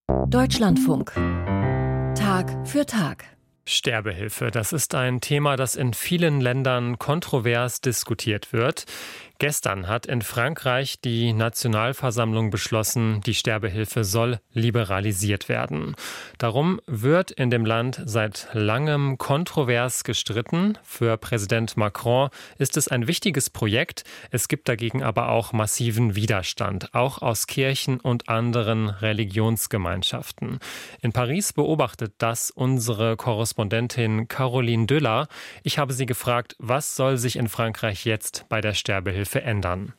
Deutschlandfunk. Tag für Tag. Sterbehilfe, das ist ein Thema, das in vielen Ländern kontrovers diskutiert wird. Gestern hat in Frankreich die Nationalversammlung beschlossen, die Sterbehilfe soll liberalisiert werden. Darum wird in dem Land seit langem kontrovers gestritten. Für Präsident Macron ist es ein wichtiges Projekt. Es gibt dagegen aber auch massiven Widerstand, auch aus Kirchen und anderen Religionsgemeinschaften. In Paris beobachtet das unsere Korrespondentin Caroline Düller. Ich habe sie gefragt, was soll sich in Frankreich jetzt bei der Sterbehilfe verändern?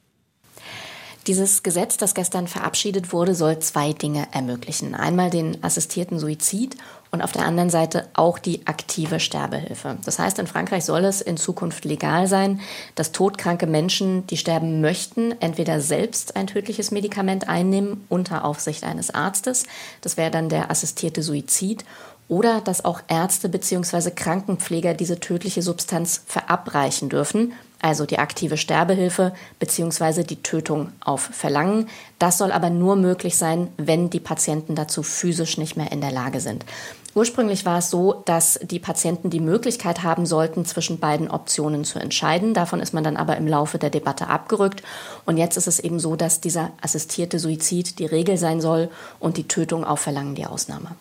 Dieses Gesetz, das gestern verabschiedet wurde, soll zwei Dinge ermöglichen. Einmal den assistierten Suizid und auf der anderen Seite auch die aktive Sterbehilfe. Das heißt, in Frankreich soll es in Zukunft legal sein, dass todkranke Menschen, die sterben möchten, entweder selbst ein tödliches Medikament einnehmen unter Aufsicht eines Arztes. Das wäre dann der assistierte Suizid. Oder dass auch Ärzte bzw. Krankenpfleger diese tödliche Substanz verabreichen dürfen, also die aktive Sterbehilfe bzw. die Tötung auf Verlangen. Das soll aber nur möglich sein, wenn die Patienten dazu physisch nicht mehr in der Lage sind. Ursprünglich war es so, dass die Patienten die Möglichkeit haben sollten, zwischen beiden Optionen zu entscheiden. Davon ist man dann aber im Laufe der Debatte abgerückt. Und jetzt ist es eben so, dass dieser assistierte Suizid die Regel sein soll und die Tötung auf Verlangen die Ausnahme.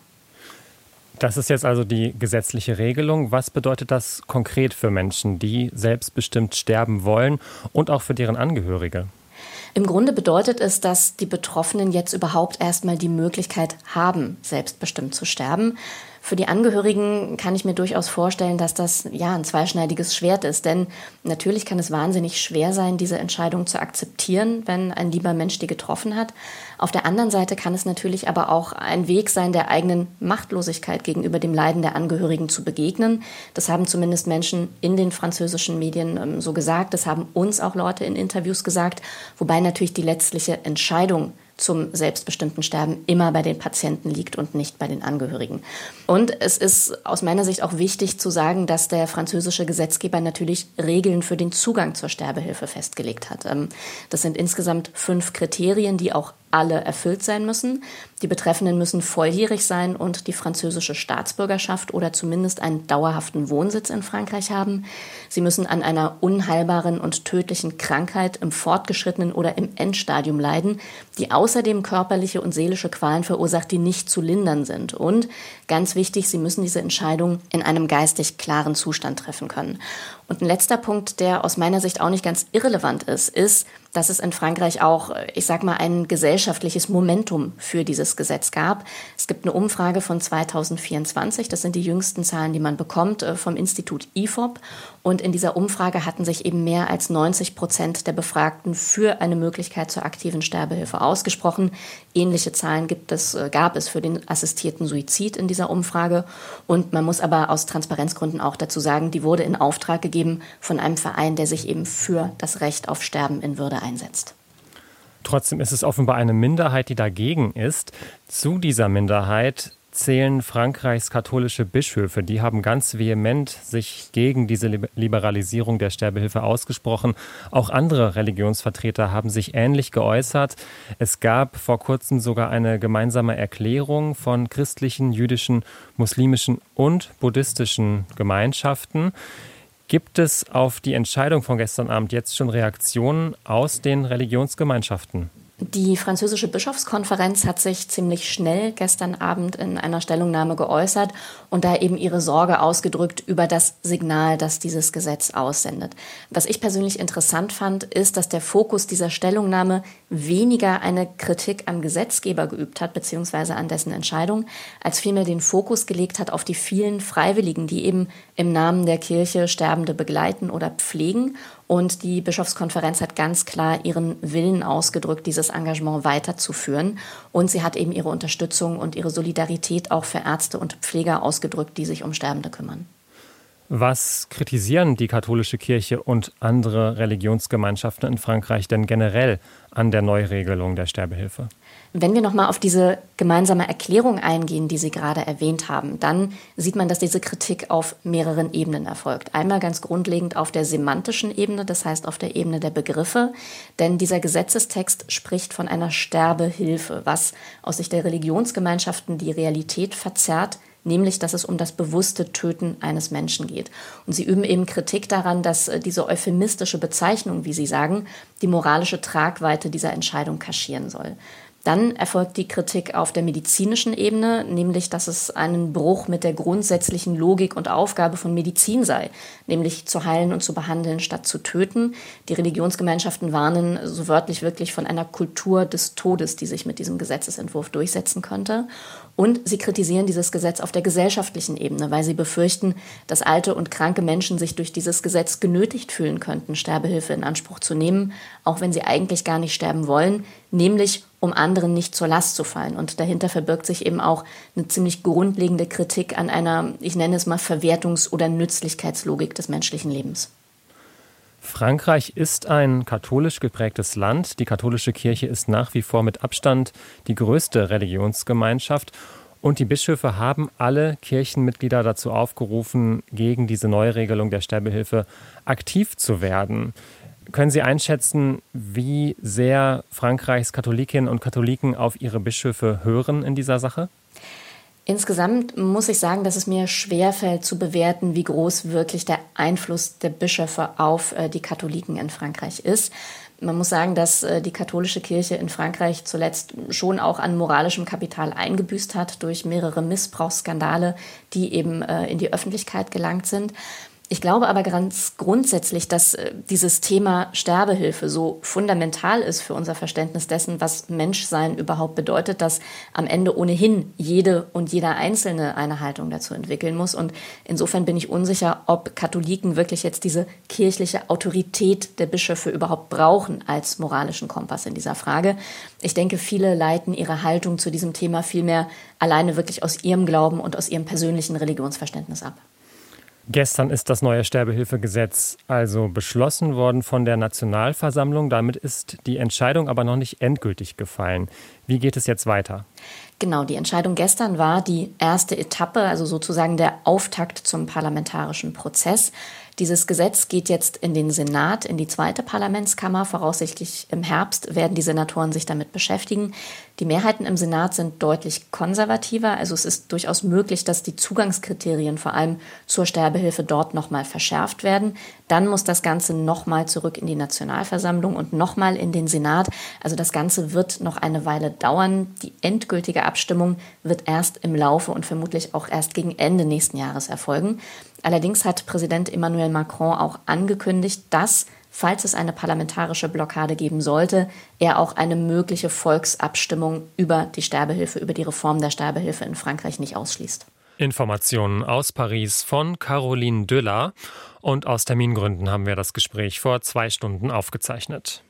Das ist jetzt also die gesetzliche Regelung. Was bedeutet das konkret für Menschen, die selbstbestimmt sterben wollen und auch für deren Angehörige? Im Grunde bedeutet es, dass die Betroffenen jetzt überhaupt erstmal die Möglichkeit haben, selbstbestimmt zu sterben. Für die Angehörigen kann ich mir durchaus vorstellen, dass das ein zweischneidiges Schwert ist. Denn natürlich kann es wahnsinnig schwer sein, diese Entscheidung zu akzeptieren, wenn ein lieber Mensch die getroffen hat. Auf der anderen Seite kann es natürlich aber auch ein Weg sein, der eigenen Machtlosigkeit gegenüber dem Leiden der Angehörigen zu begegnen. Das haben zumindest Menschen in den französischen Medien so gesagt. Das haben uns auch Leute in Interviews gesagt. Wobei natürlich die letztliche Entscheidung zum selbstbestimmten Sterben immer bei den Patienten liegt und nicht bei den Angehörigen. Und es ist aus meiner Sicht auch wichtig zu sagen, dass der französische Gesetzgeber natürlich Regeln für den Zugang zur Sterbehilfe festgelegt hat. Das sind insgesamt 5 Kriterien, die auch alle erfüllt sein müssen. Die Betreffenden müssen volljährig sein und die französische Staatsbürgerschaft oder zumindest einen dauerhaften Wohnsitz in Frankreich haben. Sie müssen an einer unheilbaren und tödlichen Krankheit im fortgeschrittenen oder im Endstadium leiden, die außerdem körperliche und seelische Qualen verursacht, die nicht zu lindern sind. Und ganz wichtig, sie müssen diese Entscheidung in einem geistig klaren Zustand treffen können. Und ein letzter Punkt, der aus meiner Sicht auch nicht ganz irrelevant ist, dass es in Frankreich auch, ein gesellschaftliches Momentum für dieses Gesetz gab. Es gibt eine Umfrage von 2024, das sind die jüngsten Zahlen, die man bekommt, vom Institut IFOP. Und in dieser Umfrage hatten sich eben mehr als 90% der Befragten für eine Möglichkeit zur aktiven Sterbehilfe ausgesprochen. Ähnliche Zahlen gab es für den assistierten Suizid in dieser Umfrage. Und man muss aber aus Transparenzgründen auch dazu sagen, die wurde in Auftrag gegeben von einem Verein, der sich eben für das Recht auf Sterben in Würde einsetzt. Trotzdem ist es offenbar eine Minderheit, die dagegen ist. Zu dieser Minderheit zählen Frankreichs katholische Bischöfe. Die haben ganz vehement sich gegen diese Liberalisierung der Sterbehilfe ausgesprochen. Auch andere Religionsvertreter haben sich ähnlich geäußert. Es gab vor kurzem sogar eine gemeinsame Erklärung von christlichen, jüdischen, muslimischen und buddhistischen Gemeinschaften. Gibt es auf die Entscheidung von gestern Abend jetzt schon Reaktionen aus den Religionsgemeinschaften? Die französische Bischofskonferenz hat sich ziemlich schnell gestern Abend in einer Stellungnahme geäußert und da eben ihre Sorge ausgedrückt über das Signal, das dieses Gesetz aussendet. Was ich persönlich interessant fand, ist, dass der Fokus dieser Stellungnahme weniger eine Kritik am Gesetzgeber geübt hat, beziehungsweise an dessen Entscheidung, als vielmehr den Fokus gelegt hat auf die vielen Freiwilligen, die eben im Namen der Kirche Sterbende begleiten oder pflegen. Und die Bischofskonferenz hat ganz klar ihren Willen ausgedrückt, dieses Engagement weiterzuführen. Und sie hat eben ihre Unterstützung und ihre Solidarität auch für Ärzte und Pfleger ausgedrückt, die sich um Sterbende kümmern. Was kritisieren die katholische Kirche und andere Religionsgemeinschaften in Frankreich denn generell an der Neuregelung der Sterbehilfe? Wenn wir nochmal auf diese gemeinsame Erklärung eingehen, die Sie gerade erwähnt haben, dann sieht man, dass diese Kritik auf mehreren Ebenen erfolgt. Einmal ganz grundlegend auf der semantischen Ebene, das heißt auf der Ebene der Begriffe. Denn dieser Gesetzestext spricht von einer Sterbehilfe, was aus Sicht der Religionsgemeinschaften die Realität verzerrt, nämlich dass es um das bewusste Töten eines Menschen geht. Und sie üben eben Kritik daran, dass diese euphemistische Bezeichnung, wie sie sagen, die moralische Tragweite dieser Entscheidung kaschieren soll. Dann erfolgt die Kritik auf der medizinischen Ebene, nämlich dass es einen Bruch mit der grundsätzlichen Logik und Aufgabe von Medizin sei, nämlich zu heilen und zu behandeln statt zu töten. Die Religionsgemeinschaften warnen so wörtlich wirklich von einer Kultur des Todes, die sich mit diesem Gesetzesentwurf durchsetzen könnte. Und sie kritisieren dieses Gesetz auf der gesellschaftlichen Ebene, weil sie befürchten, dass alte und kranke Menschen sich durch dieses Gesetz genötigt fühlen könnten, Sterbehilfe in Anspruch zu nehmen, auch wenn sie eigentlich gar nicht sterben wollen, nämlich um anderen nicht zur Last zu fallen. Und dahinter verbirgt sich eben auch eine ziemlich grundlegende Kritik an einer, ich nenne es mal, Verwertungs- oder Nützlichkeitslogik des menschlichen Lebens. Frankreich ist ein katholisch geprägtes Land. Die katholische Kirche ist nach wie vor mit Abstand die größte Religionsgemeinschaft. Und die Bischöfe haben alle Kirchenmitglieder dazu aufgerufen, gegen diese Neuregelung der Sterbehilfe aktiv zu werden. Können Sie einschätzen, wie sehr Frankreichs Katholikinnen und Katholiken auf ihre Bischöfe hören in dieser Sache? Insgesamt muss ich sagen, dass es mir schwerfällt zu bewerten, wie groß wirklich der Einfluss der Bischöfe auf die Katholiken in Frankreich ist. Man muss sagen, dass die katholische Kirche in Frankreich zuletzt schon auch an moralischem Kapital eingebüßt hat durch mehrere Missbrauchsskandale, die eben in die Öffentlichkeit gelangt sind. Ich glaube aber ganz grundsätzlich, dass dieses Thema Sterbehilfe so fundamental ist für unser Verständnis dessen, was Menschsein überhaupt bedeutet, dass am Ende ohnehin jede und jeder Einzelne eine Haltung dazu entwickeln muss. Und insofern bin ich unsicher, ob Katholiken wirklich jetzt diese kirchliche Autorität der Bischöfe überhaupt brauchen als moralischen Kompass in dieser Frage. Ich denke, viele leiten ihre Haltung zu diesem Thema vielmehr alleine wirklich aus ihrem Glauben und aus ihrem persönlichen Religionsverständnis ab. Gestern ist das neue Sterbehilfegesetz also beschlossen worden von der Nationalversammlung. Damit ist die Entscheidung aber noch nicht endgültig gefallen. Wie geht es jetzt weiter? Genau, die Entscheidung gestern war die erste Etappe, also sozusagen der Auftakt zum parlamentarischen Prozess. Dieses Gesetz geht jetzt in den Senat, in die zweite Parlamentskammer. Voraussichtlich im Herbst werden die Senatoren sich damit beschäftigen. Die Mehrheiten im Senat sind deutlich konservativer. Also es ist durchaus möglich, dass die Zugangskriterien vor allem zur Sterbehilfe dort nochmal verschärft werden. Dann muss das Ganze nochmal zurück in die Nationalversammlung und nochmal in den Senat. Also das Ganze wird noch eine Weile dauern. Die endgültige Abstimmung wird erst im Laufe und vermutlich auch erst gegen Ende nächsten Jahres erfolgen. Allerdings hat Präsident Emmanuel Macron auch angekündigt, dass, falls es eine parlamentarische Blockade geben sollte, er auch eine mögliche Volksabstimmung über die Sterbehilfe, über die Reform der Sterbehilfe in Frankreich nicht ausschließt. Informationen aus Paris von Caroline Düller. Und aus Termingründen haben wir das Gespräch vor 2 Stunden aufgezeichnet.